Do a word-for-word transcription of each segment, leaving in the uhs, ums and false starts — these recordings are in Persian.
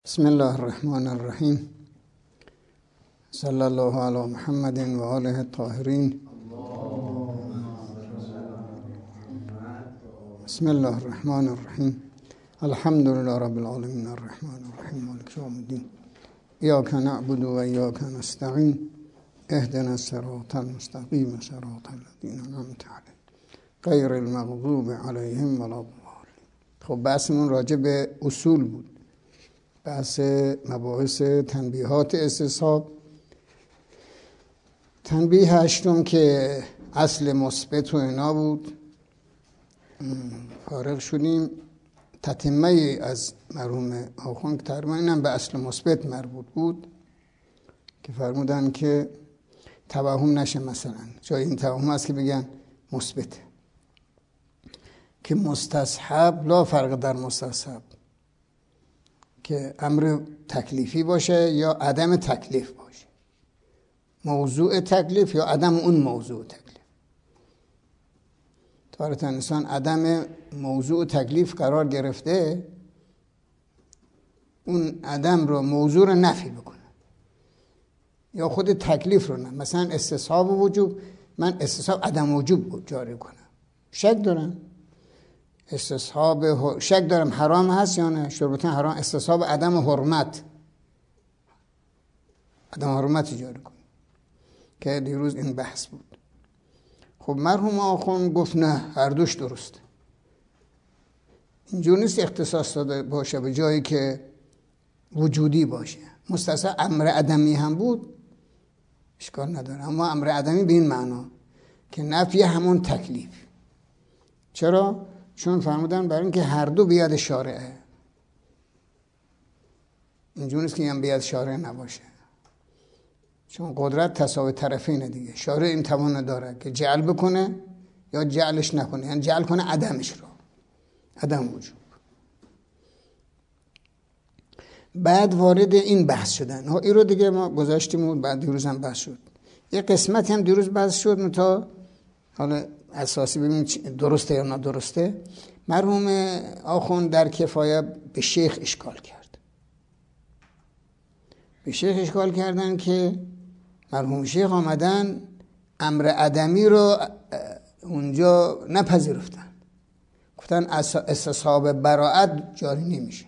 بسم الله الرحمن الرحیم. صلی الله علی محمد و آله الطاهرین. بسم الله الرحمن الرحیم. الحمد لله رب العالمین الرحمن الرحیم مالک یوم الدین. ایاک نعبد و ایاک نستعین. اهدنا الصراط المستقیم صراط الذین انعمت علیهم غیر المغضوب علیهم ولا الضالین. خب بحثمون راجع به اصول بود، بحث مباحث تنبیهات استصحاب. تنبیه هشتم که اصل مثبت و اینا بود فارغ شدیم. تتمه از مرحوم آخوند که تقریبا اینم به اصل مثبت مربوط بود که فرمودن که توهم نشه، مثلا جای این توهم هست که بگن مثبت، که مستصحب لا فرق در مستصحب که امر تکلیفی باشه یا عدم تکلیف باشه، موضوع تکلیف یا عدم اون موضوع تکلیف. تارة انسان عدم موضوع تکلیف قرار گرفته، اون عدم رو موضوع رو نفی بکنه یا خود تکلیف رو نه. مثلا استصحاب و وجوب، من استصحاب عدم وجوب جاری کنم، شک دارم استصحاب شک دارم حرام هست یا نه، شربتن حرام، استصحاب عدم حرمت عدم حرمت جاری کنم که دیروز این بحث بود. خب مرحوم آخوند گفت نه، هر دوش درسته. اینجور نیست اختصاص داده باشه به جایی که وجودی باشه. مستصحب امر عدمی هم بود اشکال نداره، اما امر عدمی به این معنا که نفی همون تکلیف. چرا؟ چون فرمودن برای اینکه هر دو بیاد شارعه. اینجور نیست که هم بیاد شارع نباشه، چون قدرت تساوی طرفینه دیگه. شارع این توان داره که جعل بکنه یا جعلش نکنه، یعنی جعل کنه عدمش رو، عدم وجود. بعد وارد این بحث شدن. ها این رو دیگه ما گذاشتیم و بعد دیروز هم بحث شد. یه قسمت هم دیروز بحث شد متا حالا اساسی ببینیم درسته یا نادرسته. مرحوم آخوند در کفایه به شیخ اشکال کرد. به شیخ اشکال کردن که مرحوم شیخ آمدن امر عدمی رو اونجا نپذیرفتن، گفتن استصحاب براءت جاری نمیشه.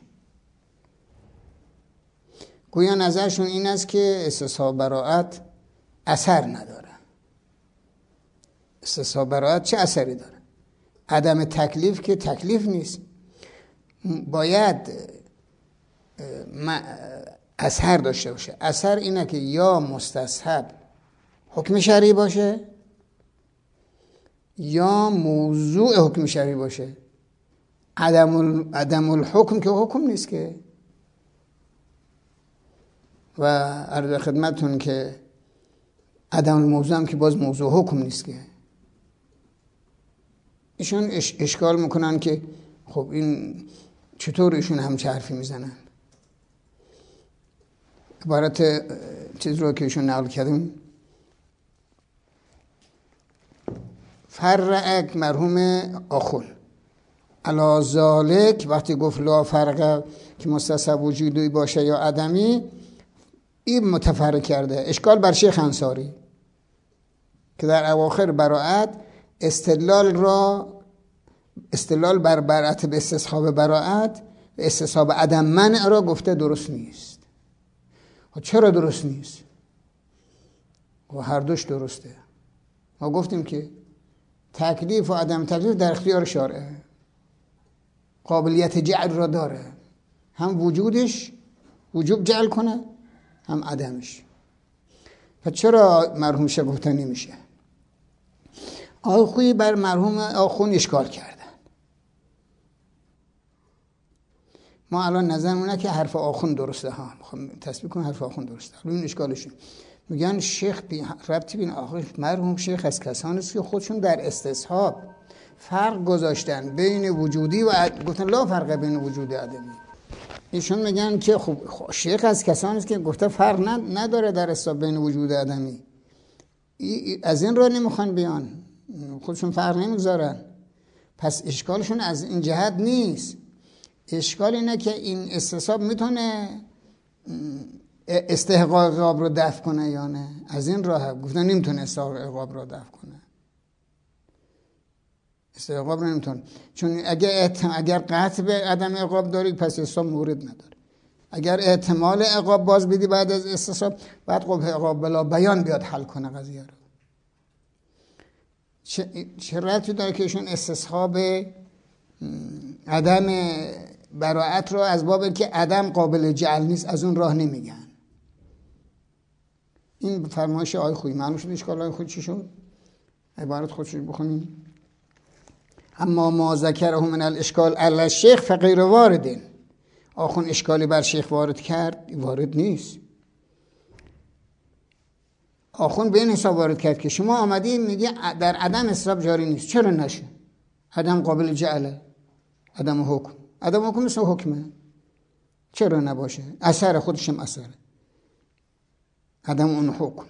گویا نظرشون این است که استصحاب براءت اثر نداره. استصحاب براءت چه اثری داره؟ عدم تکلیف که تکلیف نیست، باید اثر داشته باشه. اثر اینه که یا مستصحب حکم شرعی باشه یا موضوع حکم شرعی باشه. عدم عدم الحکم که حکم نیست که. و عرض خدمتتون که عدم الموضوع هم که باز موضوع حکم نیست که. ایشون اش اشکال میکنن که خب این چطور ایشون همچه حرفی میزنن. عبارت چیز رو که ایشون نقل کردیم، فرق مرحوم آخوند علی ذالک، وقتی گفت لا فرق که مستصحب وجودی باشه یا عدمی، این متفرق کرده. اشکال بر شیخ انصاری که در اواخر براءت استدلال را استدلال بر براءت به استصحاب براءت و استصحاب عدم منع را گفته درست نیست. و چرا درست نیست؟ و هر دوش درسته. ما گفتیم که تکلیف و عدم تکلیف در اختیار شارعه، قابلیت جعل را داره، هم وجودش وجوب جعل کنه هم عدمش. و چرا مرحوم شه گفته نمیشه؟ آخوی بر مرحوم آخوند اشکال کردن. ما الان نظرمونه که حرف آخوند درسته، ها میخوام تثبیت کنم حرف آخوند درسته. الان اشکالشه میگن شیخ بی ربطی بین آخوند. مرحوم شیخ از کسانی است که خودشون در استصحاب فرق گذاشتن بین وجودی و عد... گفتن لا فرق بین وجودی و عدمی. ایشون میگن که خب شیخ از کسانی است که گفته فرق نداره در استصحاب بین وجود و عدمی. از این راه نمیخوان بیان، خودشون فرق نمیگذارن. پس اشکالشون از این جهت نیست اشکال اینه که این استصحاب میتونه استحقاق عقاب رو دفع کنه یا نه. از این راه گفتن نمیتونه استحقاق عقاب رو دفع کنه، استحقاق رو نمیتونه، چون اگر اگر قطع به عدم عقاب داری پس استصحاب مورد نداره. اگر احتمال عقاب باز بدی بعد از استصحاب، بعد قبح عقاب بلا بیان بیاد حل کنه قضیه رو. چه, چه ربطی داره که ایشون استصحاب عدم براءت رو از باب که عدم قابل جعل نیست از اون راه نمیگن. این فرمایش آقای خویی معلوم شد اشکال آقای خویی چی شد؟ عبارت خودش بخونیم. اما ما ذکره من الاشکال علی الشیخ فغیر واردین. آخون اشکالی بر شیخ وارد کرد، وارد نیست. آخون به این حساب وارد کرد که شما آمدید میگه در عدم استصحاب جاری نیست. چرا نشه؟ عدم قابل جعله، عدم حکم. عدم حکم مثل حکمه، چرا نباشه؟ اثر خودشم اثره، عدم اون حکم.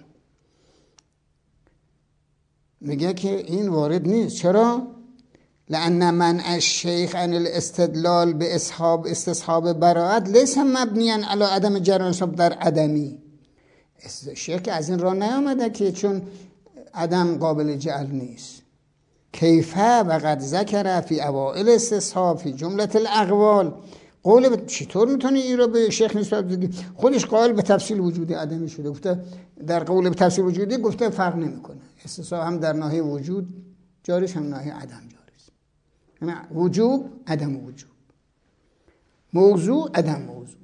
میگه که این وارد نیست. چرا؟ لأن من الشیخ عن الاستدلال به اصحاب استصحاب براءت لیس مبنیاً علی عدم جریان استصحاب در عدمی. شیخ از این راه نیامده که چون عدم قابل جعل نیست. کیفه و قد ذکر فی اوائل استصحاب فی جمله الاقوال. قول ب... چطور میتونی این رو به شیخ نسبت بدی؟ خودش قائل به تفصیل وجودی عدمی شده، گفته در قول به تفصیل وجودی گفته فرق نمیکنه، استصحاب هم در ناحیه وجود جاریش هم ناحیه عدم جاریست. یعنی وجوب عدم وجوب، موضوع عدم موضوع،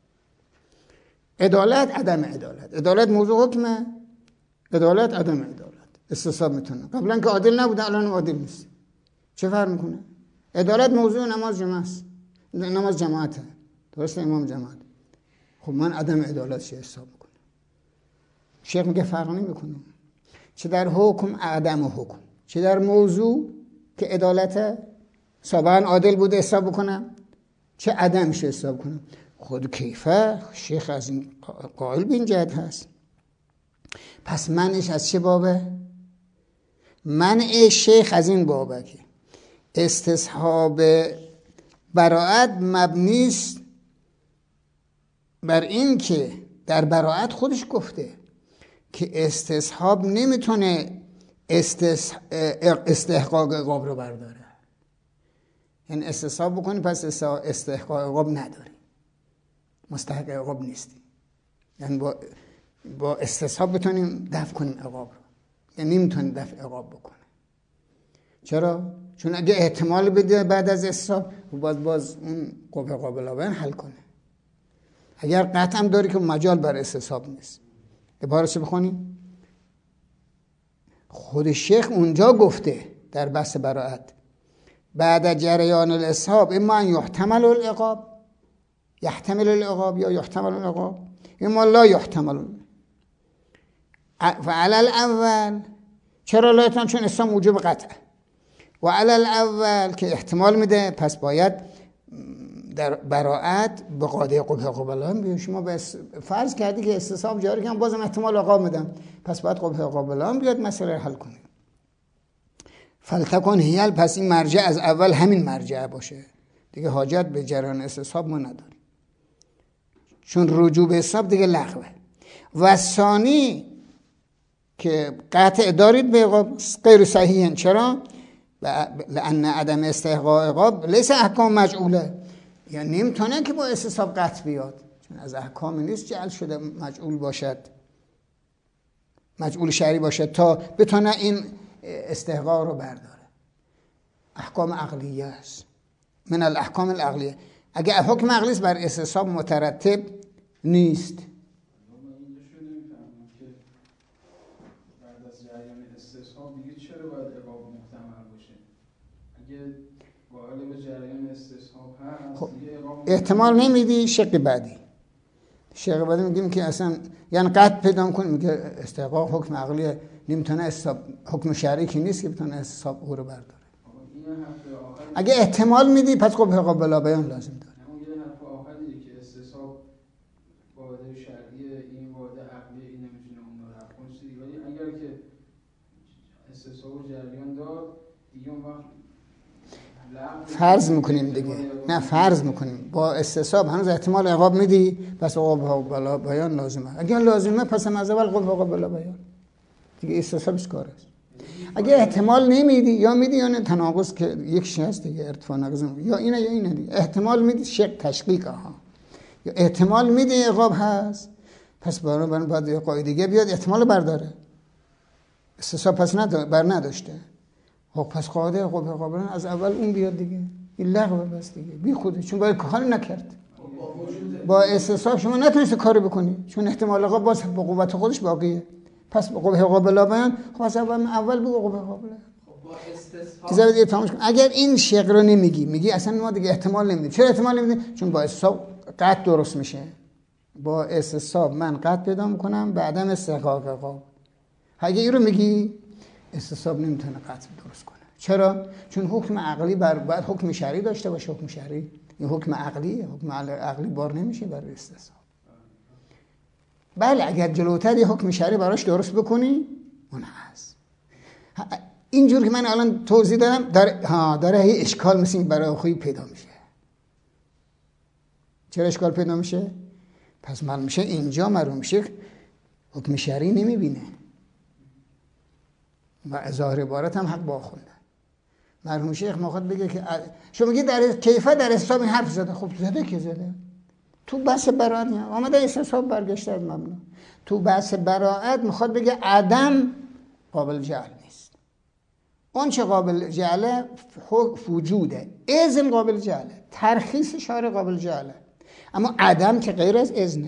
عدالت عدم عدالت. عدالت موضوع حکمه، عدالت عدم عدالت. استصحاب میتونه قبلا که عادل نبوده الان عادل نیست، چه فرق میکنه؟ عدالت موضوع نماز جمعه است، نماز جماعته، درسته؟ امام جماعت. خب من عدم عدالت چه حساب میکنم؟ شیخ میگه فرق نمیکنه، چه در حکم عدم حکم، چه در موضوع که عدالته سابقا عادل بوده حساب بکنم، چه عدمش حساب کنم. خود کیفه شیخ از این قائل به این جهت هست. پس منش از چه بابه؟ منع شیخ از این بابه که استصحاب براءت مبنی است بر این که در براءت خودش گفته که استصحاب نمیتونه استص... استحقاق عقاب رو برداره. یعنی استصحاب بکنی پس استحقاق عقاب نداری، مستحق عقاب نیستی. یعنی با با استصحاب بتونیم دفع کنیم عقاب رو، یعنی نمیتونیم دفع عقاب بکنه. چرا؟ چون اگه احتمال بده بعد از استصحاب باز باز اون قبح قابل بیان حل کنه. اگر قطع هم داری که مجال بر استصحاب نیست. عبارتش بخونیم. خود شیخ اونجا گفته در بحث براءت بعد جریان الاسحاب اما ان یحتمل العقاب، یحتمل العقاب یا یحتمل العقاب، اما لا یحتمل. فعلى الاول چرا لا یحتمل؟ چون اسلام وجوب قطع. و علی الاول که احتمال میده پس باید در براءت به قاعده قبح قابلان بیان. شما بس فرض کردی که استصحاب جاری کنم بازم احتمال عقاب میدم، پس باید قبح قابلان بیاد مسئله حل کنیم. فلتکن هیل، پس این مرجع از اول همین مرجع باشه دیگه، حاجت به جریان استصحاب ما نداریم چون رجوع به حساب دیگه لغوه. و ثانی که قطع دارید به عقاب غیر صحیحن. چرا؟ لأن عدم استحقاق عقاب لیس احکام مجعوله، یعنی نمیتونه که با استصحاب قطع بیاد، چون از احکام نیست جعل شده مجعول باشد، مجعول شرعی باشد تا بتونه این استحقاق رو برداره. احکام عقلیه است، من الاحکام العقلیه. اگه حکم عقلی است بر استصحاب مترتب نیست. خب احتمال نمیدی شق بعدی، شق بعدی میگیم که اصلا یعنی قطع پیدا کنیم میگه استحقاق حکم عقلیه، نمیتونه حکم شرعی که نیست که بتونه استصحاب او رو برداره. اگه احتمال میدی پس قبح قابل بیان لازم داره. اون یه حرف آخری که استصحاب قاعده شرعیه، این قاعده عقلیه، این نمیتونه اون رو رفع کنه. ولی اگر که استصحاب جریان داد دیگه اون وقت فرض میکنیم دیگه، نه فرض میکنیم با استصحاب هنوز احتمال عقاب میدی، پس عقاب بلا بیان لازمه. اگر لازمه پس از اول عقاب بلا بیان دیگه، استصحابش کار است. اگه احتمال نمیدی یا میدی یا نه، تناقض که یک شی هست دیگه، ارتفاع ناقض یا اینه یا اینه دیگه. احتمال میدی شق تشقیق ها، یا احتمال میدی عقاب هست، پس برای برای باید یه قاعده دیگه بیاد احتمال برداره. استصحاب پس نداره، بر نداشته. خب پس قاعده عقاب عقاب از اول اون بیاد دیگه، این لغوه بس دیگه، بی خوده، چون باید کاری نکرد. با استصحاب شما نتونید کاری بکنی، چون احتمال عقاب باز با قوت خودش باقیه. پس با قوه قابل بیان خب از اول اول بگو قوه قابل. خب با استصحاب دیگه تمامش کن. اگر این شق رو نمیگی، میگی اصلا ما دیگه احتمال نمیدیم. چرا احتمال نمیدیم؟ چون با استصحاب قطع درست میشه. با استصحاب من قطع پیدا میکنم به عدم استحقاق عقاب. اگه این رو میگی استصحاب نمیتونه قطع درست کنه. چرا؟ چون حکم عقلی بر باید حکم شرعی داشته باشه. حکم شرعی این حکم عقلیه، حکم عقلی بار نمیشه برای استصحاب. بله اگر جلوتر یه حکم شرعی براش درست بکنی اون هست. اینجور که من الان توضیح دادم داره ها داره هی اشکال مثل این برای خویی پیدا میشه. چرا اشکال پیدا میشه؟ پس معلوم میشه اینجا معلوم میشه حکم شرعی نمیبینه و ظاهر عبارت هم حق با خوندن. مرحوم شیخ میخواد بگه که شما میگی در کیفیت در استصحاب این حرف زده. خب زده که زده تو بحث براءت آمده استصحاب برگشته از مبنا. تو بحث براءت میخواد بگه عدم قابل جعل نیست. اون چه قابل جعله وجوده، اذن قابل جعله، ترخیص شارع قابل جعله، اما عدم که غیر از اذنه.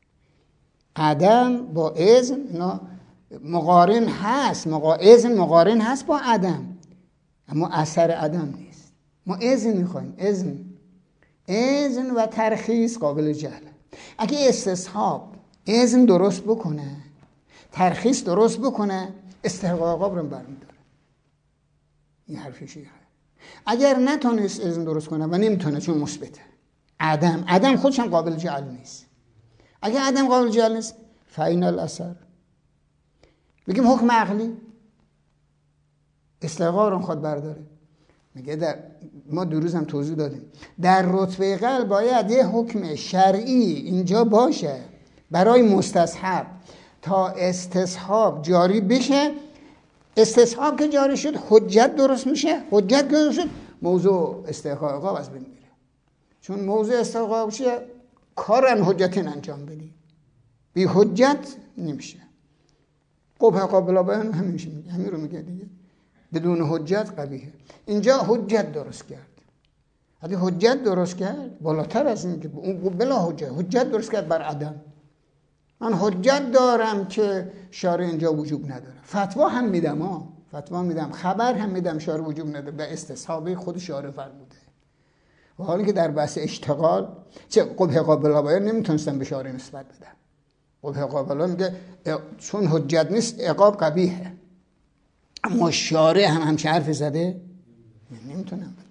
عدم با اذن مقارن هست، مقا... اذن مقارن هست با عدم، اما اثر عدم نیست. ما اذن میخوایم، اذن اذن و ترخیص قابل جهله. اگه استصحاب اذن درست بکنه، ترخیص درست بکنه، استحقاق عقاب رو برمیداره. این حرف شیخه. اگر نتونست اذن درست کنه و نمیتونه چون مثبته، عدم عدم خودش هم قابل جعل نیست. اگه عدم قابل جعل نیست فاین الاثر، بگیم حکم عقلی استحقاق رو خود برداره. میگه در ما دو روز هم توضیح دادیم در رتبه قلب باید یه حکم شرعی اینجا باشه برای مستصحب تا استصحاب جاری بشه. استصحاب که جاری شد حجت درست میشه، حجت که درست شد موضوع استحقاق عقاب از بین میره. چون موضوع استحقاق چیه؟ کارن حجتین انجام بدی، بی حجت نمیشه. قبح قابل بیان همین میگه، همین رو میگه دیگه، بدون حجت قبیحه. اینجا حجت درست کرد. اگه حجت درست کرد بالاتر از این که اون بلا حجت حجت درست کرد بر عدم. من حجت دارم که شارع اینجا وجوب نداره، فتوا هم میدم ها فتوا میدم، خبر هم میدم شارع وجوب نداره به استصحابه خود شارع فرموده. و حالی که در بحث اشتغال چه قبح قابل بیان نمیتونستم به شارع نسبت بدم. قبح قابل بیان میگه چون حجت نیست عقاب قبیحه، اما شارع هم همچه حرف زده نمیتونم بدم.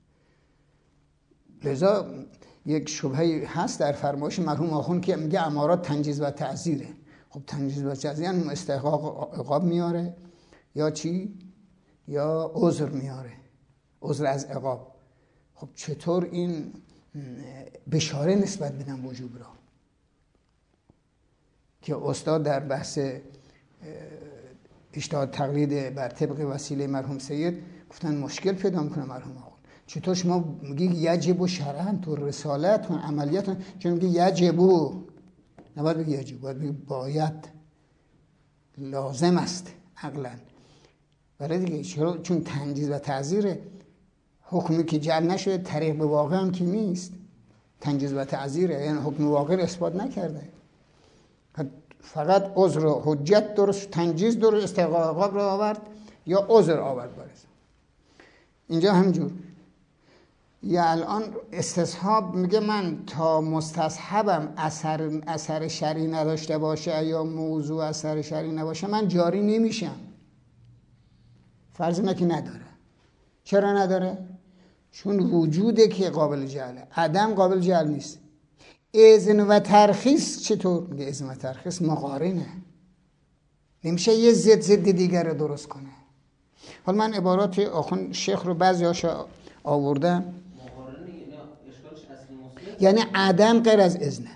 لذا یک شبهه هست در فرمایش مرحوم آخوند که میگه امارات تنجیز و تعزیره. خب تنجیز و تعزیر یعنی استحقاق عقاب میاره یا چی؟ یا عذر میاره، عذر از عقاب. خب چطور این بشاره نسبت بدن وجوب را؟ که استاد در بحث اجتهاد تقلید بر طبق وسیله مرحوم سید گفتن مشکل پیدا میکنه مرحوم آقا. چطور شما میگی یجب و شرعن تو رسالت و عملیات، چون میگی یجب و نباید بگی یجب، باید بگی باید، لازم است عقلا. برای دیگه چون تنجیز و تعزیر حکمی که جعل نشده طریق به واقع هم که نیست، تنجیز و تعزیره، یعنی حکم واقع اثبات نکرده، فقط عذر و حجت درست، تنجیز درست، استحقاق رو آورد یا عذر آورد برس. اینجا همجور یا الان استصحاب میگه من تا مستصحبم اثر اثر شرعی نداشته باشه یا موضوع اثر شرعی نباشه من جاری نمیشم. فرض اینه که نداره. چرا نداره؟ چون وجوده که قابل جعله، عدم قابل جعل نیست. اذن و ترخیص چطور؟ میگه اذن و ترخیص مقارنه، نمیشه یه ضد ضد دیگر رو درست کنه. حالا من عبارات آخوند شیخ رو بعضی هاشو آوردم یعنی عدم غیر از اذنه.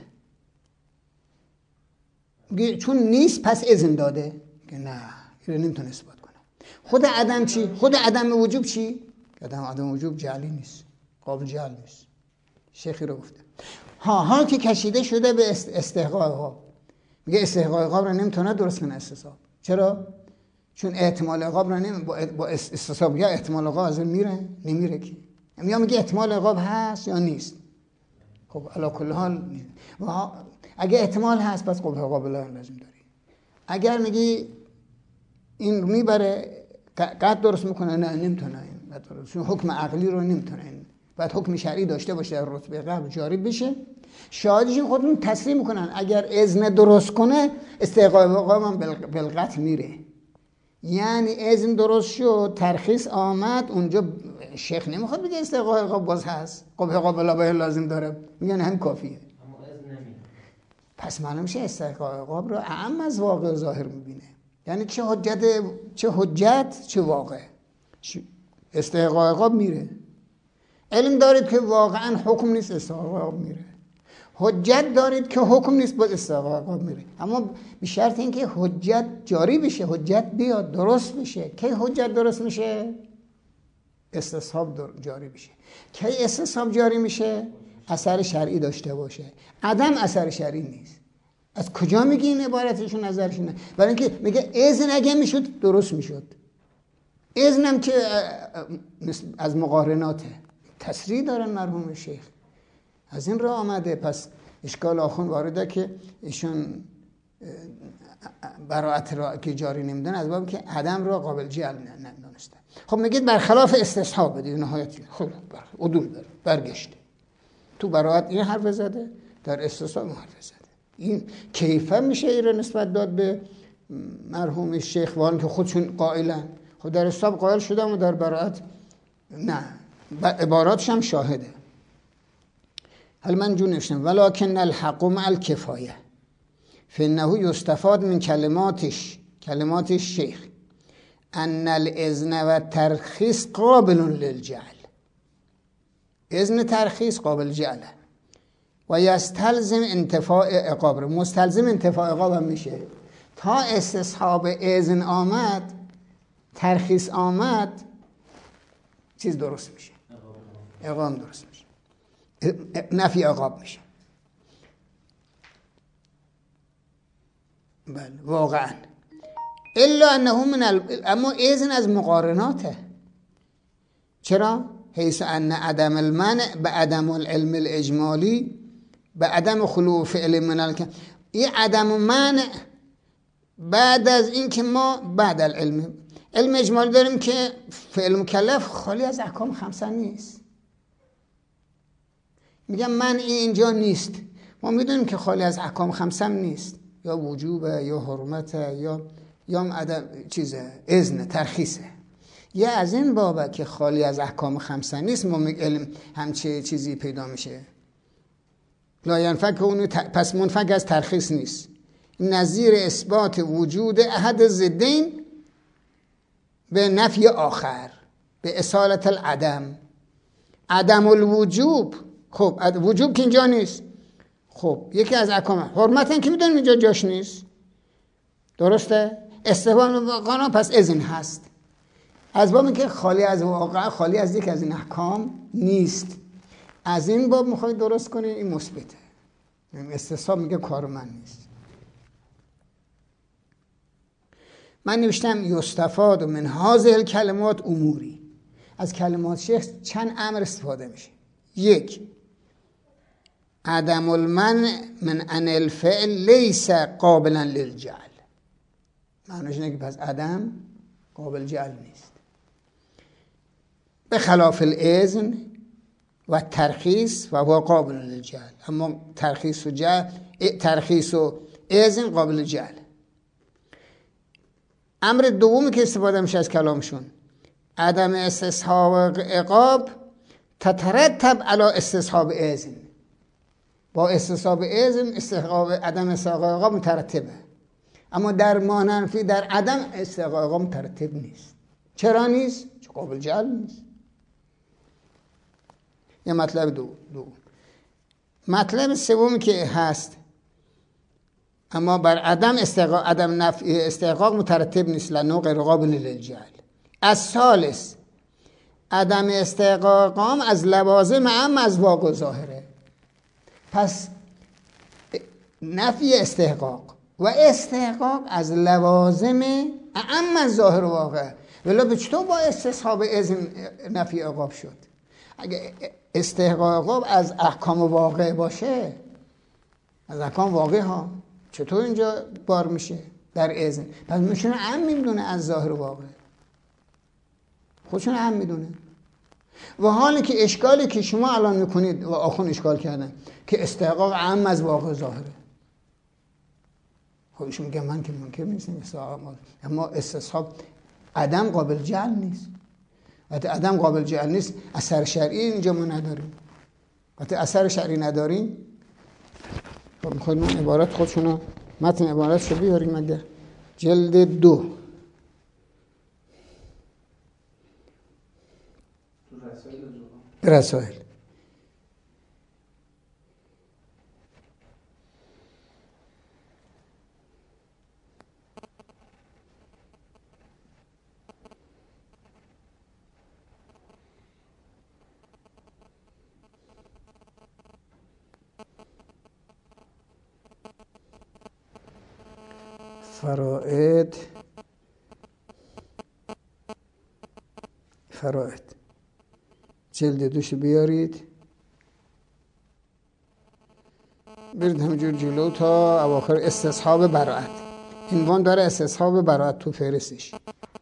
چون نیست پس اذن داده که نه این نمیتونه اثبات کنه. خود عدم چی؟ خود عدم وجوب چی؟ عدم عدم وجوب جعلی نیست، قابل جعل نیست. شیخی رو گفته ها ها که کشیده شده به استحقاق عقاب. میگه استحقاق عقاب رو نمیتونه درست کنه استصحاب. چرا؟ چون احتمال عقاب رو نمی با استصحاب یا احتمال عقاب از میره نمیره کی. یا میگه احتمال عقاب هست یا نیست. خب علی کل حال اگه احتمال هست پس قبح قابل لازم داری. اگر میگی این میبره قد درست میکنه نه نمیتونه این درست. چون حکم عقلی رو نمیتونه این. بعد حکم شرعی داشته باشه در رتبه قبل جاری بشه. شاهدشون خودمون تصریح میکنن اگر اذن درست کنه استحقاق عقاب هم بالقطع میره. یعنی اذن درست شد ترخیص آمد اونجا شیخ نمیخواد بگه استحقاق عقاب باز هست قبح قابل لازم داره میگن هم کافیه. پس معلوم میشه استحقاق عقاب رو اعم از واقع ظاهر میبینه. یعنی چه حجت چه حجت چه واقع استحقاق عقاب میره. علم دارید که واقعا حکم نیست استحقاق عقاب میره. حجت دارید که حکم نیست باز استحقاق عقاب میره. اما به شرط اینکه حجت جاری بشه، حجت بیاد درست بشه. کی حجت درست میشه؟ استصحاب جاری بشه. کی استصحاب جاری میشه؟ اثر شرعی داشته باشه. عدم اثر شرعی نیست. از کجا میگی این عبارتشون نظرشونه؟ برای اینکه میگه اذن اگه میشد درست میشد. اذنم که از مقارناته. تصریح دارن مرحوم شیخ. از این راه آمده. پس اشکال آخون وارده که ایشون براءت را که جاری نمیدن از باب که عدم را قابل جعل ندانسته. خب میگید برخلاف استصحاب بدید نهایت. خب عدول بر برگشته. تو براءت این حرف زده در استصحاب این حرف زده. این کیفه میشه این رو نسبت داد به مرحوم شیخ وان که خودشون قائلن. خب در استصحاب قائل شدم و در براءت نه. عباراتش هم شاهده. حالا من جون نوشتم ولکن الحق مع الکفایه فانه یستفاد من کلماتش کلمات شیخ ان الاذن و ترخیص قابل للجعل. اذن ترخیص قابل جعله و یستلزم انتفاع عقاب. مستلزم انتفاع عقاب هم میشه. تا استصحاب اذن آمد ترخیص آمد چیز درست میشه، عقاب درست میشه، نفی عقاب میشه. بله واقعا الا انه من ال... اما اذن از مقارناته. چرا؟ حیث ان عدم المنع به عدم العلم الاجمالی به عدم خلو فعل من الک. این عدم منع بعد از این که ما بعد العلم علم اجمالی داریم که فعل مکلف خالی از احکام خمسه نیست. میگم من اینجا نیست. ما میدونیم که خالی از احکام خمسه نیست. یا وجوبه یا حرمته یا یا عدم چیزه اذن ترخیصه. یا از این بابه که خالی از احکام خمسه نیست ما میگیم علم همچه چیزی پیدا میشه. لا ينفك اون پس منفک از ترخیص نیست. نظیر اثبات وجود احد ضدین به نفی آخر به اصالت العدم. عدم الوجوب. خب وجوب که اینجا نیست. خب یکی از احکام حرمت این که میدونیم اینجا جاش نیست. درسته؟ استحباب قانون پس اذن هست. از باب که خالی از واقع خالی از یک از این احکام نیست. از این باب میخواید درست کنید این مثبته. استصحاب میگه کار من نیست. من نوشتم یستفاد من هذه الکلمات اموری. از کلمات شیخ چند امر استفاده میشه. یک، عدم المنع من ان الفعل لیس قابلا للجعل. معنیش اینه که پس عدم قابل جعل نیست. به خلاف الاذن و ترخیص و هو قابل للجعل. اما ترخیص و جعل ترخیص و اذن قابل جعل. امر دومی که استفاده میشه از کلامشون عدم استصحاب عقاب تترتب علی استصحاب اذن. با استصحاب اذن استحقاق عدم استحقاق عقاب مترتبه. اما در مانفی در عدم استحقاق عقاب مترتب نیست. چرا نیست؟ چون قابل جعل نیست. یه مطلب دو دو مطلب سومی که هست اما بر عدم استحقاق عدم نفع استحقاق مترتب نیست لانه غیر قابل للجهل. الثالث عدم استحقاقام از لوازم اعم از واقع ظاهره. پس نفی استحقاق و استحقاق از لوازم اعم از ظاهر واقع. ولی به چطور با استصحاب اذن نفی عقاب شد؟ اگه استحقاق از احکام واقع باشه، از احکام واقع ها، چطور اینجا بار میشه در اذن؟ پس میشونه عام میدونه از ظاهر واقع، خودشون عام میدونه. و حالی که اشکالی که شما الان میکنید و آخون اشکال کردن که استحقاق عام از واقع ظاهره، خودشون میگن من که منکر نیستم استحقاق، اما استصحاب عدم قابل جعل نیست. وقتی عدم قابل جعل نیست اثر شرعی اینجا ما نداریم. وقتی اثر شرعی نداریم خب میخواید من عبارت خودشونو متن عبارتشو بیاریم اگر جلد دو رسائل فرائد فرائد جلد دوش بیارید، برید همینجور جلو تا اواخر استصحاب براءت. عنوان داره استصحاب براءت تو فهرستش،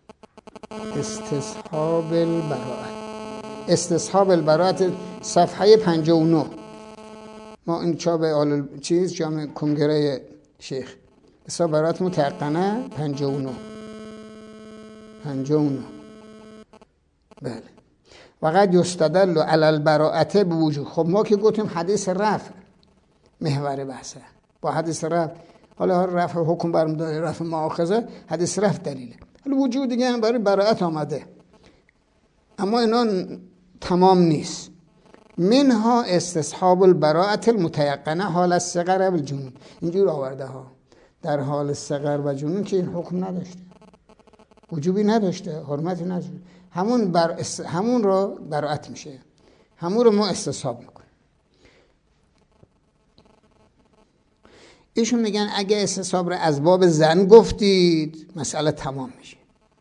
استصحاب البراءت. استصحاب البراءت صفحه پنجاه و نه. ما این چاپ آل چیز جامع کنگره شیخ استصحاب براءت متقنه پنجاه و نه پنجاه و نه. بله. وقد یستدل علی البراءت بوجود. خب ما که گفتیم حدیث رفع محور بحثه، با حدیث رفع حالا رفع حکم برم داره، رفع مؤاخذه، حدیث رفع دلیله. حالا وجود دیگه هم برای براءت آمده، اما اینا تمام نیست. منها استصحاب البراءت المتيقنه حال الصغر و الجنون. اینجور آورده ها در حال صغر و جنون که این حکم نداشته، وجوبی نداشته، حرمتی نداشته، همون بر است... همون رو براءت میشه، همون رو ما استصحاب میکنیم. ایشون میگن اگه استصحاب رو از باب زن گفتید مسئله تمام میشه.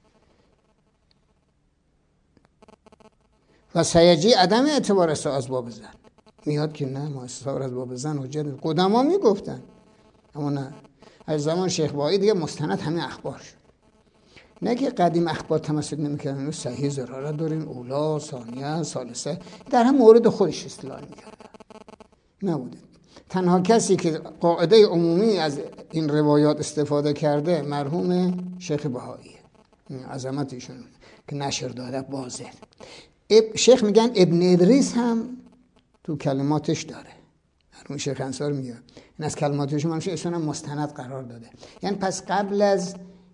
و سیجی عدم اعتبار استصحاب از باب زن. میاد که نه ما استصحاب از باب زن حجت قدما میگفتن، اما نه از زمان شیخ بهایی دیگه مستند همین اخبار شد. نه که قدیم اخبار تمسک نمیکردن، اون صحیح ضرارت دارین، اولا، ثانیه، ثالثه، در هم مورد خودش استدلال میکردن. نبوده. تنها کسی که قاعده عمومی از این روایات استفاده کرده مرحوم شیخ بهایی، عظمت ایشون که نشر داده بازه. شیخ میگن ابن ادریس هم تو کلماتش داره، مرحوم شیخ انصار میگه این از کلماتش هم ایشون هم مستند قرار داده. یعنی پس قبل از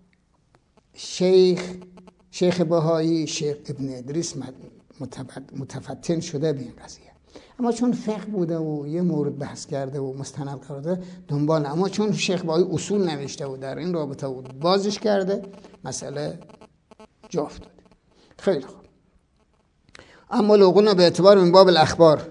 شیخ شیخ بهایی شیخ ابن ادریس متفتن شده به این قضیه، اما چون فقه بوده و یه مورد بحث کرده و مستند قرار داده دنبال، اما چون شیخ بهایی اصول نوشته و در این رابطه و بازش کرده مسئله جا افتاده. خیلی خوب. اما لوقنا به اعتبار من باب الاخبار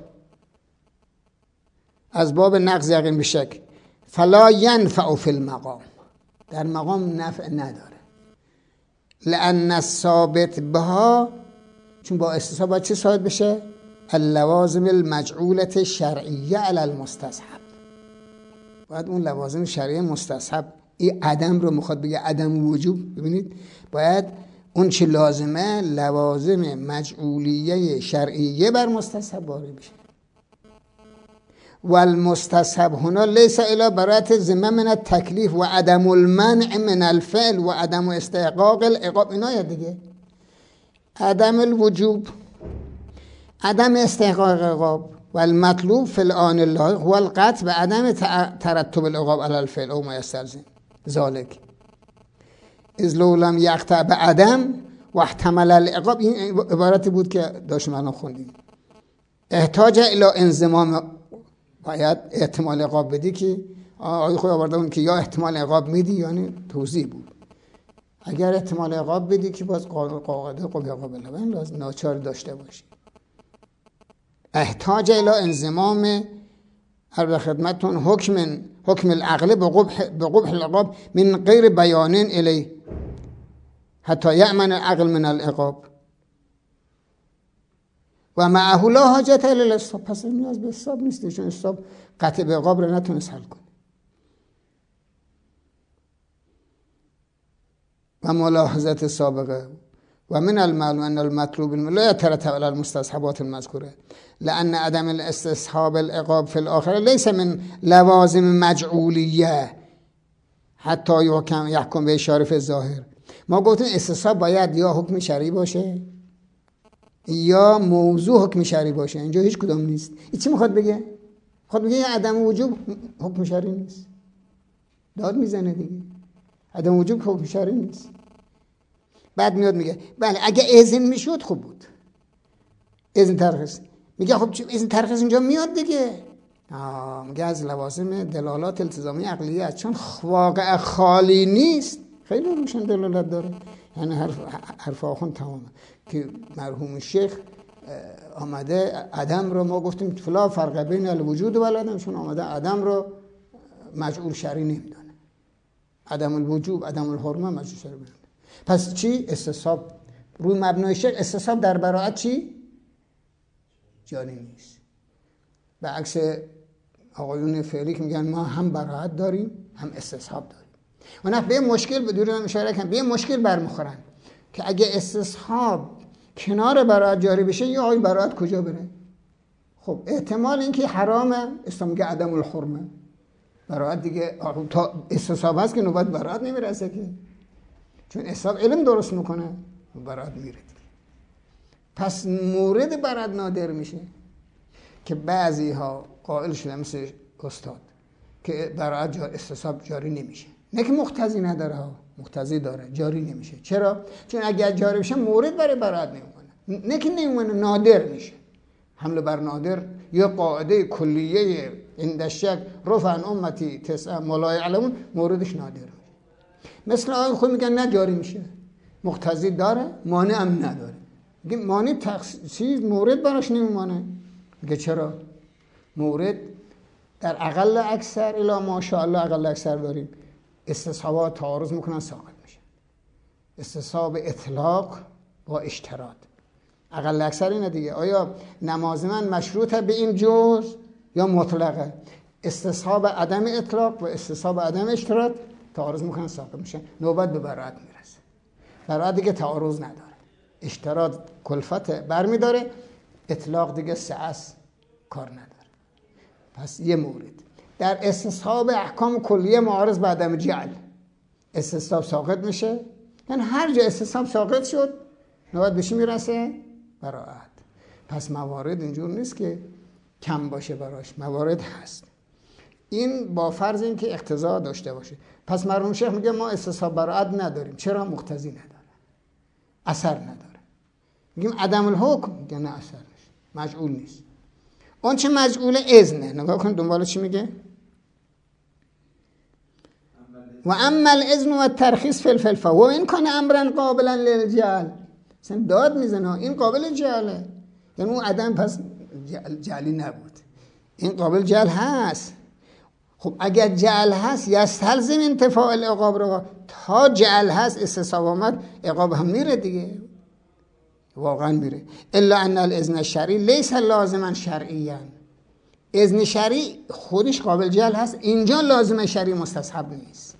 از باب نقض یقین به شک فلا ینفع فی المقام، در مقام نفع نداره. لأن الثابت بها، چون با استصحاب باید چه ثابت بشه؟ اللوازم المجعولة شرعیه علی المستصحب. باید اون لوازم شرعیه مستصحب، این عدم رو میخواد بگه عدم وجوب. ببینید باید اون چه لازمه لوازم مجعولیه شرعیه بر مستصحب باره بشه. والمستصحب هنا ليس الا براءت ذمه من التکلیف و عدم المنع من الفعل و عدم استحقاق العقاب. اینا دیگه عدم الوجوب، عدم استحقاق العقاب و المطلوب فی الآن اللایق هو القطع به عدم ترتب العقاب علی الفعل او ما یستلزم ذلك اذ لو لم یقطع به عدم و احتمل العقاب. این عبارتی بود که داشتم الان خوندیم. احتاج الی انضمام، باید احتمال عقاب بدی که آقای خوی آورده اون که یا احتمال عقاب میدی یعنی توضیح بود. اگر احتمال عقاب بدی که باز قاعده قوه قابل نبین لازم ناچار داشته باشی. احتاج الی انضمام هر خدمتون حکم حکم العقل بقبح بقبح العقاب من غیر بیان الی حتی یأمن العقل من العقاب و معه لا حاجت الی الاستاب. پس نیاز به استاب نیست، چون استاب قطع به عقاب رو نتونست حل کنه. و ملاحظت سابقه و من المعلوم ان المطلوب لا يترتب على المستصحبات المذكوره لان عدم الاستصحاب العقاب في الاخره ليس من لوازم مجعولیه حتی یحکم یحکم به اشاره فی الظاهر. ما گفتیم استصحاب باید یا حکم شرعی باشه یا موضوع حکم شرعی باشه. اینجا هیچ کدام نیست. این چی میخواد بگه؟ میخواد بگه عدم وجوب حکم شرعی نیست. داد میزنه دیگه. عدم وجوب حکم شرعی نیست. بعد میاد میگه بله اگه اذن میشد خوب بود. اذن ترخیص. میگه خب اذن ترخیص اینجا میاد دیگه. آه میگه از لوازم دلالات التزامی عقلیه، چون واقع خالی نیست. خیلی روشن دلالت داره. یعنی حرف حرف آخوند تمامه که مرحوم شیخ آمده عدم رو، ما گفتیم فلا فرق بین الوجود و العدم، چون آمده عدم رو مجعول شرعی نمیدونه. عدم الوجوب عدم الحرمه مجعول شرعی میدونه. پس چی؟ استصحاب روی مبنای شیخ استصحاب در براءت چی؟ جاری نیست. به عکس آقایون فعلی که میگن ما هم براءت داریم هم استصحاب داریم. و نه به مشکل به دوری من اشاره کنم، به مشکل برمیخورن که اگه استصحاب کنار براءت جاری بشه یا آقای براءت کجا بره؟ خب احتمال اینکه حرامه، اسلام میگه عدم الحرمه، براءت دیگه تا استصحاب هست که نوبت براءت نمیرسه که، چون استصحاب علم درست میکنه براءت میره. پس مورد براءت نادر میشه که بعضی ها قائل شدن مثل استاد که براءت استصحاب جاری نمیشه. نه که مقتضی نداره ها، مقتضی داره، جاری نمیشه. چرا؟ چون اگر جاری بشه مورد برای براءت نمیمونه. نه که نمیمونه، نادر میشه. حمله بر نادر یا قاعده کلیه عند شک رفع عن امتی تسع ملای علمون موردش نادر میشه. مثل آن خود میگن نه جاری میشه، مقتضی داره، مانع هم نداره. میگه مانع تخصیص مورد براش نمیمونه. میگه چرا؟ مورد در اقل اکثر الی ماشاءالله اقل اکثر داریم استصحابات تعارض میکنن ساقط میشه. استصحاب اطلاق با اشتراط اقل اکثر اینه دیگه. آیا نماز من مشروطه به این جز یا مطلقه؟ استصحاب عدم اطلاق و استصحاب عدم اشتراط تعارض میکنن ساقط میشه، نوبت به براءت میرسه. براءت دیگه تعارض نداره، اشتراط کلفت برمیداره، اطلاق دیگه سعس کار نداره. پس یه مورد در استصحاب احکام کلیه معارض به عدم جعل استصحاب ساقط میشه. یعنی هر جا استصحاب ساقط شد نوبت بهش میرسه براءت. پس موارد اینجور نیست که کم باشه براش، موارد هست. این با فرض این که اقتضا داشته باشه. پس مرحوم شیخ میگه ما استصحاب براءت نداریم. چرا؟ مقتضی نداره، اثر نداره. میگیم عدم الحکم، میگه نه اثر نیست، مجعول نیست. اون چه مجعول اذنه. نگاه کن دنبال چی میگه؟ و اما الاذن و الترخیص فی الفلفه و این کان امرا قابلا للجعل. مثلا داد میزنه این قابل جعله، یعنی اون عدم پس جعلی نبود، این قابل جعل هست. خب اگر جعل هست یستلزم انتفاع العقاب رو، تا جعل هست استصحاب آمد عقاب هم میره دیگه، واقعا میره. الا ان الاذن الشرعی لیس لازما شرعیا. اذن شرعی خودش قابل جعل هست، اینجا لازم شرعی مستصحب نیست.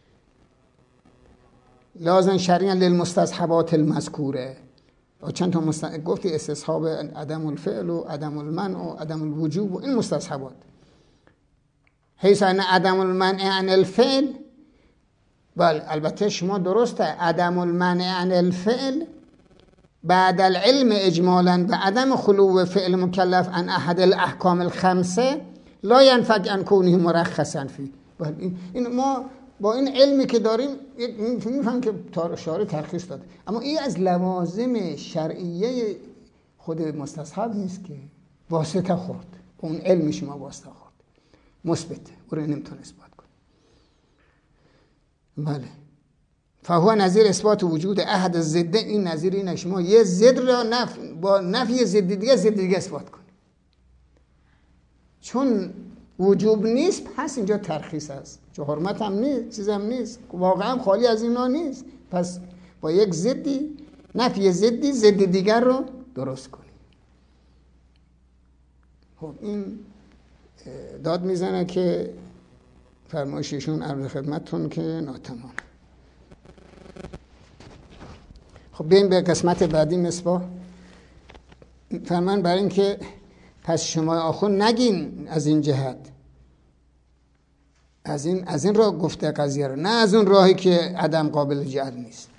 لازم شرعی للمستصحبات المذکوره. چند تا مست... گفتی استصحاب عدم الفعل و عدم المنع و عدم الوجوب و این مستصحبات. حیث ان عدم المنع عن الفعل، بله البته شما درسته، عدم المنع عن الفعل بعد العلم اجمالا و عدم خلو فعل مکلف عن احد الاحکام الخمسه لا ينفك عن كونه مرخصا فيه. این ما با این علمی که داریم میفهم که شارع ترخیص داده، اما این از لوازم شرعیه خود مستصحب نیست که. واسطه خورد، اون علم شما واسطه خورد، مثبته، او رو نمیتونه اثبات کنه. بله، فهو نظیر اثبات وجود احد ضد، این نظیر اینه شما یه ضد را نف... با نفی ضد دیگه ضد دیگه اثبات کنید. چون وجوب نیست پس اینجا ترخیص است، چون حرمت هم نیست، چیز هم نیست، واقعا خالی از اینا نیست، پس با یک ضدی نفی ضدی ضد دیگر رو درست کنید. خب این داد میزنه که فرمایششون عرض خدمتتون که ناتمام. خب بیایم به قسمت بعدی مصباح. فرمان برای این که پس شما آخون نگین از این جهت، از این از این راه گفته قضیه رو، نه از اون راهی که عدم قابل جعل نیست.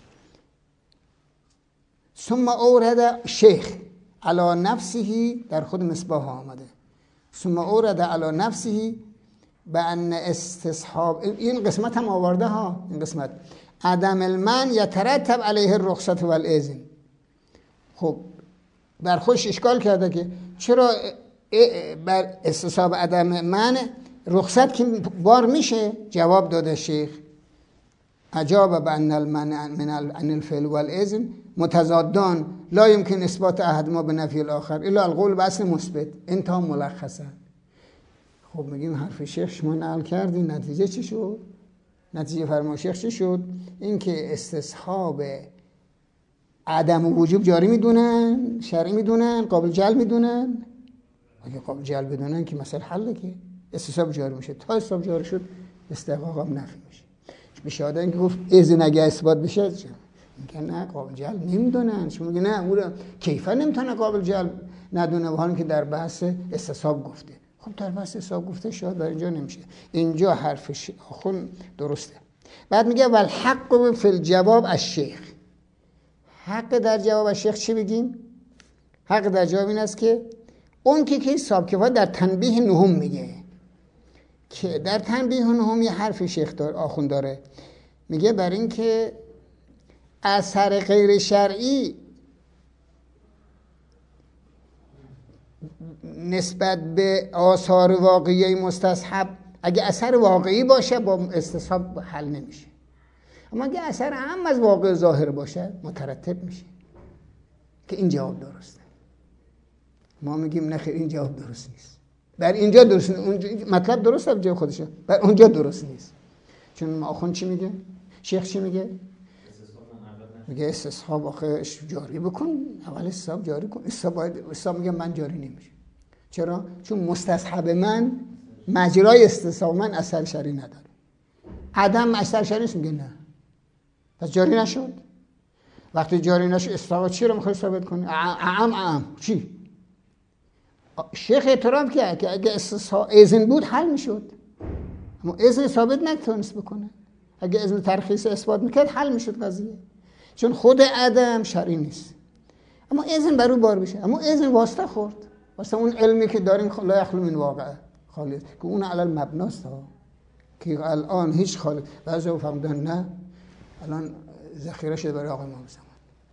ثم اورد شیخ علی نفسه، در خود مصباح آمده ثم اورد علی نفسه به ان استصحاب، این قسمت هم آورده ها، این قسمت عدم المن یترتب علیه الرخصت و الاذن. خب بر خودش اشکال کرده که چرا بر استصحاب عدم من رخصت که بار میشه. جواب داده شیخ اجاب بان المنع من الفعل والاذن متضادان لا يمكن اثبات احدهما بنفی الاخر الا القول باصل مثبت انتهى ملخصا. خب میگیم حرف شیخ شما نقل کردین، نتیجه چی شد؟ نتیجه فرمان شیخ چی شد؟ اینکه استصحاب عدم وجوب جاری میدونن، شرعی میدونن، قابل جعل میدونن. اگه قابل جعل بدونن که مثلا حله که استصحاب جاری میشه، تا استصحاب جاری شد استحقاق هم نفی میشه. بشاده اینکه گفت اذن اگه اثبات بشه میگن نه قابل جعل نمیدونن، شما میگن نه اون کیفا نمیتونه قابل جعل ندونه، حالا که در بحث استصحاب گفته. خب در بحث استصحاب گفته شاید در اینجا نمیشه. اینجا حرف آخون درسته. بعد میگه والحق فی الجواب الشیخ، حق در جواب الشیخ چی بگیم؟ حق در جواب این است که اون که که سابقه در تنبیه نهم میگه که در تنبیه نهم یه حرف شیخ دار آخون داره، میگه بر این که اثر غیر شرعی نسبت به آثار واقعی مستصحب اگه اثر واقعی باشه با استصحاب حل نمیشه، اما اگه اثر هم از واقع ظاهر باشه مترتب میشه. که این جواب درسته. ما میگیم نه خیر این جواب درست نیست، بر اینجا درست نیست، اونجا مطلب درسته به جای خودشه، بر اونجا درست نیست. چون آخوند چی میگه؟ شیخ چی میگه؟ میگه استصحاب آخه جاری بکن، اول استصحاب جاری کن. استصحاب باید استصحاب میگه من جاری نمیشه. چرا؟ چون مستصحب من مجرای استصحاب من اثر شرعی نداره. عدم اثر شرعی نیست، میگه نه پس جاری نشد. وقتی جاری نشد استصحاب چی رو میخوای ثابت کنی؟ اعم اعم چی؟ شیخ اعتراف کرد که اگه استصحاب اذن بود حل میشد، اما اذن ثابت نتونست بکنه. اگه اذن ترخیص اثبات میکرد حل میشد قضیه، چون خود عدم شرعی نیست. اما اذن بر او بار بشه، اما اذن واسطه خورد، واسه اون علمی که داریم لا یخلو من واقع خالص، که اون علل مبناست ها، که الان هیچ خالص. بعضی فهمیدن نه الان ذخیره شده برای آقای امام زمان.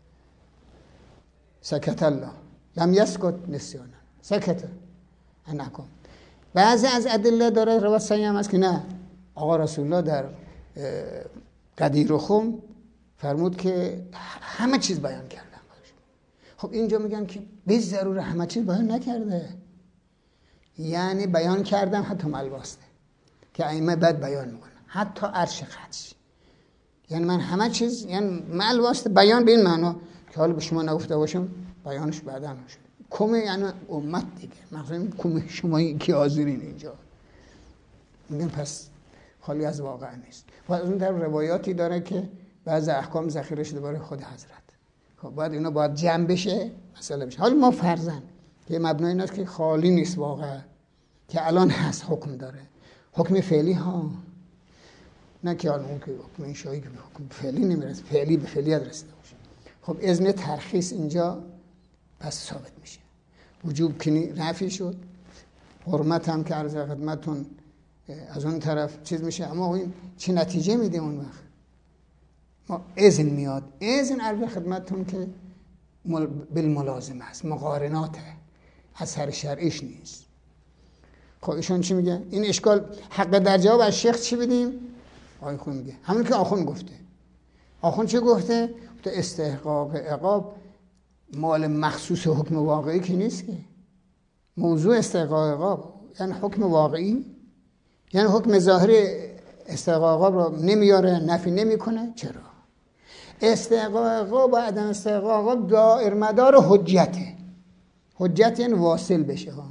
سکت الله لم یسکت نسیانا، سکت انکم. بعضی از ادله داره روایت صحیح هم هست که نه آقا رسول الله در قدیر و خم فرمود که همه چیز بیان کردن. خب اینجا میگن که به ضرور همه چیز بیان نکرده، یعنی بیان کردم حتی ملواسته که ائمه بعد بیان میکنن، حتی عرش خدش، یعنی من همه چیز یعنی ملواسته بیان به این معنا که حالا به شما نگفته باشم بیانش بعدا میشه. کمه یعنی امت دیگه، مثلا کمه شما کی حاضرین اینجا، میگن پس خالی از واقع نیست. و از اون در روایاتی داره که بعضی احکام ذخیره شده برای خود حضرت. خب باید اینا باید جمع بشه مسئله بشه. حالا ما فرضاً که مبنای این است که خالی نیست واقعا، که الان هست حکم داره، حکم فعلی ها، نه که الان اون که حکم انشایی که حکم فعلی نمیرسه، فعلی به فعلیت رسیده باشه. خب اذن ترخیص اینجا پس ثابت میشه، وجوب که نفی شد، حرمت هم که عرض خدمتتون از اون طرف چیز میشه. اما این چه نتیجه میده اون وقت؟ ما اذن میاد، اذن عرض خدمتتون که مل... بالملازمه است، مقارناته. اثر شرعیش نیست. خب ایشون چی میگه؟ این اشکال حق در جواب از شیخ چی بدیم؟ آقای خون میگه همون که آخوند گفته. آخوند چه گفته؟ گفته استحقاق عقاب مال مخصوص حکم واقعی که نیست که. موضوع استحقاق عقاب یعنی حکم واقعی، یعنی حکم ظاهری استحقاق عقاب رو نمیاره، نفی نمیکنه. چرا؟ استحقاق عقاب و عدم استحقاق عقاب دائر مدار حجته. حجت یعنی واصل بشه ها.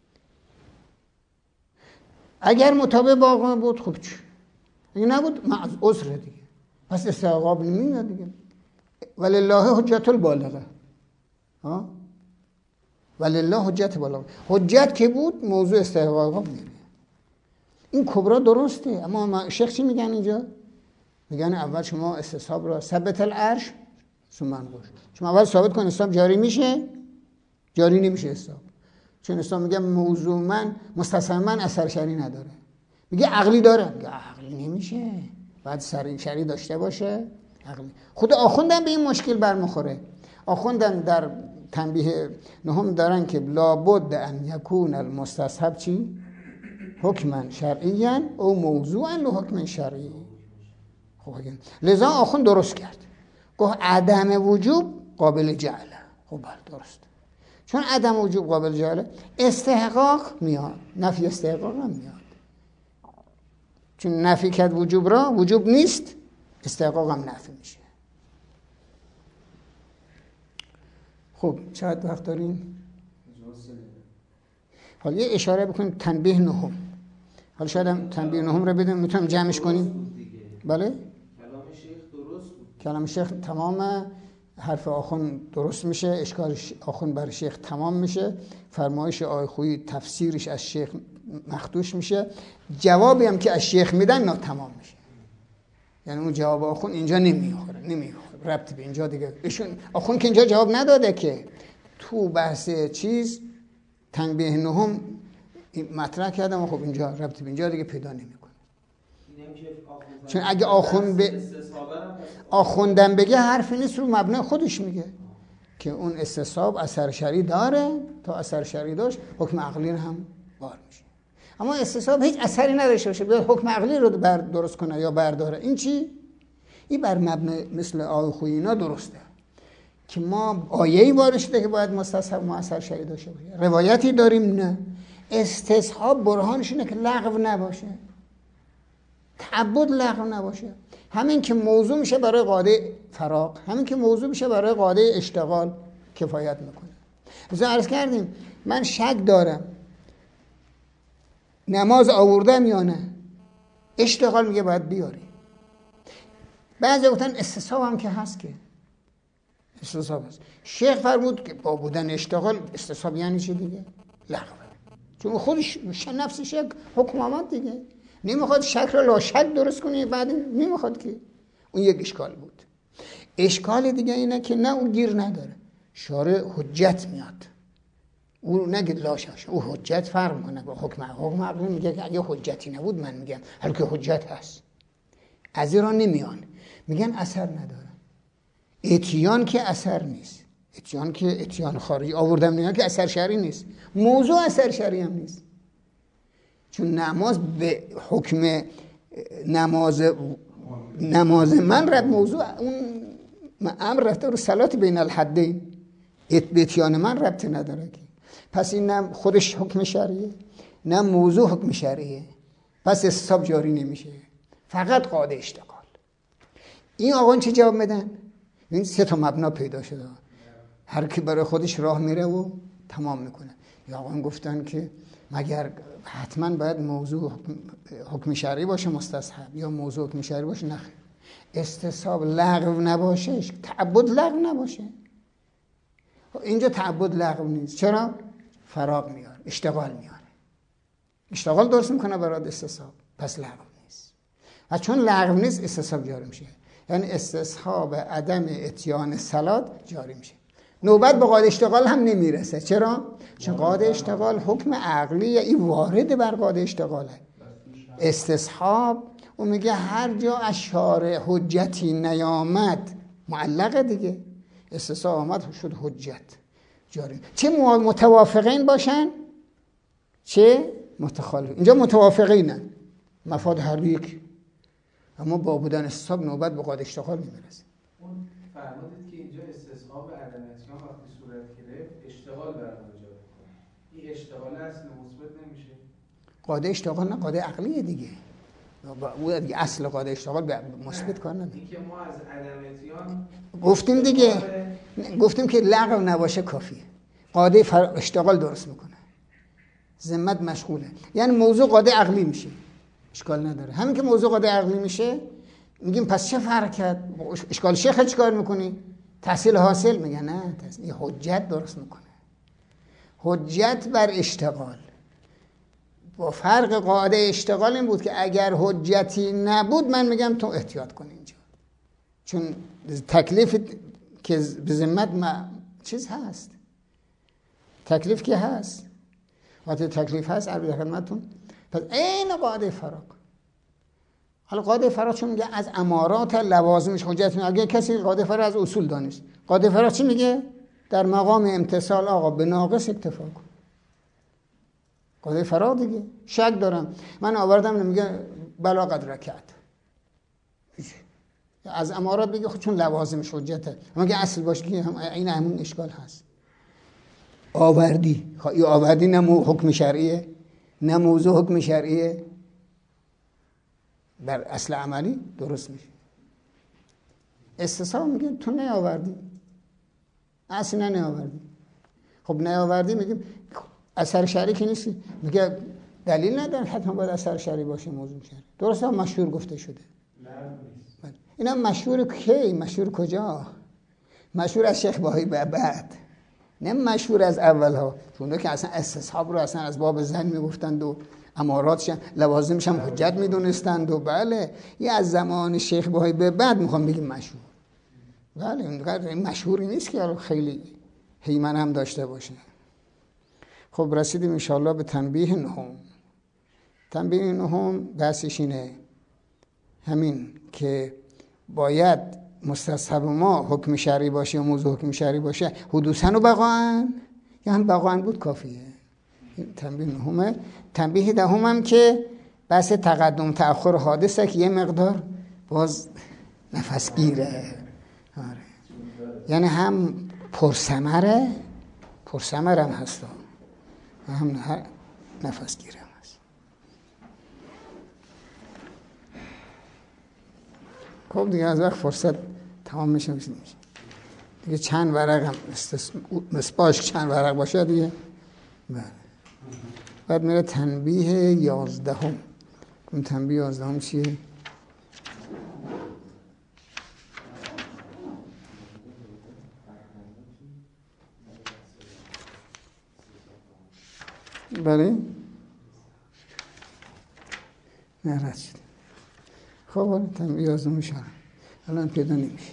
اگر مطابق واقع بود خب چی؟ اگه نبود عذر دیگه، پس استحقاق نمیاد دیگه. ولله حجت البالغه ها، ولله حجت بالغه. حجت که بود موضوع استحقاق میره. این کبرا درسته، اما شیخ چی میگن اینجا؟ میگن اول شما استصحاب را ثبت العرش ثم انقش. شما اول ثابت کن استصحاب جاری میشه، جاری نمیشه استصحاب. چون اسلام میگه موضوع من مستصحبا اثر شرعی نداره. میگه عقلی داره، میگه عقلی نمیشه، باید سر شرعی داشته باشه. عقلی. خود آخوندم به این مشکل برمیخوره. آخوندم در تنبیه نهم دارن که لابد ان یکون المستصحب چی؟ حکما شرعیا او موضوعا لحکم شرعی. خب لذا آخوند درست کرد، گفت عدم وجوب قابل جعله. خب بله درست، چون عدم وجوب قابل جعله استحقاق میاد، نفی استحقاق هم میاد. چون نفی کرد وجوب را، وجوب نیست، استحقاق هم نفی میشه. خب چقدر وقت داریم؟ حالا یه اشاره بکنیم تنبیه نهم. حالا شاید هم تنبیه نهم رو بدیم میتونم جمعش کنیم. بله؟ کلام شیخ درست بود. کلام شیخ تمام، حرف آخوند درست میشه، اشکال آخوند بر شیخ تمام میشه، فرمایش آقای خویی تفسیرش از شیخ مخدوش میشه، جوابی هم که از شیخ میدن ناتمام میشه. یعنی اون جواب آخوند اینجا نمیخوره، نمیخوره ربط به اینجا دیگه. ایشون آخوند که اینجا جواب نداده که تو بحث چیز تنبیه نهم مطرح کردم و خب اینجا ربط به اینجا دیگه پیدا نمیکنه. چون اگه آخوند به آخوندم بگه حرفی نیست، رو مبنای خودش میگه که اون استصحاب اثر شرعی داره، تا اثر شرعی داشت حکم عقلی رو هم بار میشه. اما استصحاب هیچ اثری نداشته باشه بیاد حکم عقلی رو بر درست کنه یا برداره. این چی؟ این بر مبنای مثل آقای خویی اینا درسته که ما آیه‌ای وارد شده که باید مستصحب ما اثر شرعی داشته باشه، روایتی داریم نه. استصحاب برهانش اینه که لغو نباشه، تعبد لغو نباشه. همین که موضوع میشه برای قاعده فراغ، همین که موضوع میشه برای قاعده اشتغال کفایت میکنه. مثلا عرض کردیم من شک دارم نماز آوردم یا نه، اشتغال میگه باید بیاری. بعضی گفتن استصحاب هم که هست، که استصحاب هست. شیخ فرمود که با بودن اشتغال استصحاب یعنی چی دیگه؟ لغو. چون خودش نفس شک حکم آمد دیگه، نمیخواد شک را لا شک درست کنی، بعد نمیخواد که. اون یک اشکال بود. اشکال دیگه اینه که نه اون گیر نداره، شارع حجت میاد، اون نگید لا شک، او حجت فرق کنه با حکم. حکم عقلی میگه که اگه حجتی نبود من میگم، هر که حجت هست از ایران نمیان، میگن اثر نداره. اتیان که اثر نیست، اتیان که اتیان خارجی آوردم نمیاد که اثر شرعی نیست، موضوع اثر شرعی هم نیست. چون نماز به حکم نماز نماز من رد موضوع اون امر رفته رو صلات بین الحدین، اتیان من ربط نداره که. پس این نه خودش حکم شرعیه نه موضوع حکم شرعیه، پس استصحاب جاری نمیشه، فقط قاعده اشتغال. این آقایون چه جواب میدن؟ این سه تا مبنا پیدا شده، هر کی برای خودش راه میره و تمام میکنه. یا آقایون گفتن که مگر حتما باید موضوع حکم شرعی باشه مستصحب، یا موضوع حکم شرعی باشه نه، استصحاب لغو نباشه، تعبد لغو نباشه. اینجا تعبد لغو نیست، چرا؟ فراغ میاره، اشتغال میاره، اشتغال درست میکنه برای استصحاب، پس لغو نیست. و چون لغو نیست استصحاب جاری میشه، یعنی استصحاب عدم اتیان صلات جاری میشه. نوبت به قاعده اشتغال هم نمیرسه. چرا؟ چون قاعده اشتغال حکم عقلی این وارد بر قاعده اشتغاله. استصحاب اون میگه هر جا از شارع حجتی نیامد معلقه دیگه، استصحاب آمد شد حجت. جاری. چه متوافقین باشن چه متخالف. اینجا متوافقینن مفاد هر یک، اما با بودن استصحاب نوبت به قاعده اشتغال نمیرسه. اون فرمودید که اینجا استصحاب عدم اتیان وقتی صورت گرفت اشتغال برقرار ایجاد می‌کنه. این اشتغال اصل مثبت نمیشه. قاعده اشتغال نه، قاعده عقلیه دیگه. او دیگه اصل قاعده اشتغال مثبت کار نداره. این که ما از عدم اتیان گفتیم دیگه، گفتیم که لغو نباشه کافیه. قاعده فر... اشتغال درست میکنه، ذمت مشغوله، یعنی موضوع قاعده عقلی میشه، اشکال نداره. همین که موضوع قاعده عقلی میشه میگیم پس چه فرق کرد؟ اشکال شیخ چیکار میکنی؟ تحصیل حاصل؟ میگه نه، تحصیل حجت درست میکنه. حجت بر اشتغال با فرق قاعده اشتغال این بود که اگر حجتی نبود من میگم تو احتیاط کن اینجا، چون تکلیف که به ذمت ما چیز هست، تکلیف که هست، وقتی تکلیف هست عربی در خدمتتون. پس این قاعده فراق. حالا قاعده فراق چون میگه از امارات لوازمش حجت میگه. اگه کسی قاعده فراق از اصول دانست، قاعده فراق چی میگه؟ در مقام امتثال آقا به ناقص اکتفا کن. قاعده فراق دیگه. شک دارم من آوردم نمیگه بلا قد رکعت، از امارات بگه خود چون لوازمش حجته، اما که اصل باشه که هم این همون اشکال هست. آوردی این آوردی نه حکم شرعیه نه موضوع حکم شرعیه، بر اصل عملی درست میشه. استصحاب میگه تو نه آوردی، اصلا نه آوردی. خب نه آوردی میگیم اثر شرعی که نیستی، میگه دلیل نداره حتما باید اثر شرعی باشه موضوع شرعی. درسته مشهور گفته شده. اینا مشهور کی؟ مشهور کجا؟ مشهور از شیخ بهایی به بعد، نه مشهور از اول ها. چون که اصلا استصحاب رو اصلا از باب زن میگفتند و اماراتش لوازمش هم حجت میدونستند و بله، یه از زمان شیخ بهایی به بعد میخوام بگیم مشهور. بله اینقدر مشهوری نیست که خیلی هیمن هم داشته باشه. خب رسیدیم انشاءالله به تنبیه نهم. تنبیه نهم بحثش اینه همین که باید مستصحب ما حکم شرعی باشه یا موضوع حکم شرعی باشه حدوثاً و بقاعاً، یا هم بقاعاً بود کافیه. تنبیه نهمه. تنبیه دهم هم که بحث تقدم تأخر حادثه که یه مقدار باز نفسگیره. آره. یعنی هم پرثمره، پرثمر هم هست هم نفسگیره هم هست. خب دیگه از وقت فرصت تمام میشه میشه دیگه چند ورق هم مصباش چند ورق باشه دیگه. بله. بعد میره تنبیه یازدهم. اون تنبیه یازدهم چیه؟ بله نه رد شد. خب حالا تنبیه یازدهم میشه الان پیدا نمیشه.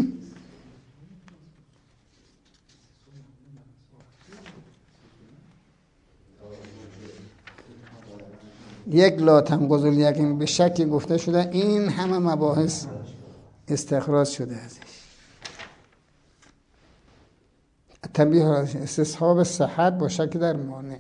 یک لا تنقض الیقین به شک گفته شده، این همه مباحث استخراج شده ازش. تنبیه استصحاب صحت با شک در مانع.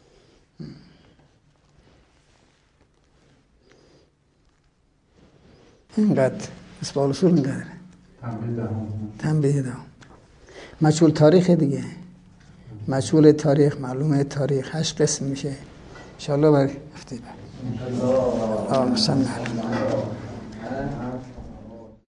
اینقدر اسبال اصول اینقدره. تنبیه دهم مجهول تاریخ دیگه. مجهول تاریخ معلومه تاریخ هشت قسم میشه انشاءالله برای هفته بعد. آه سلام.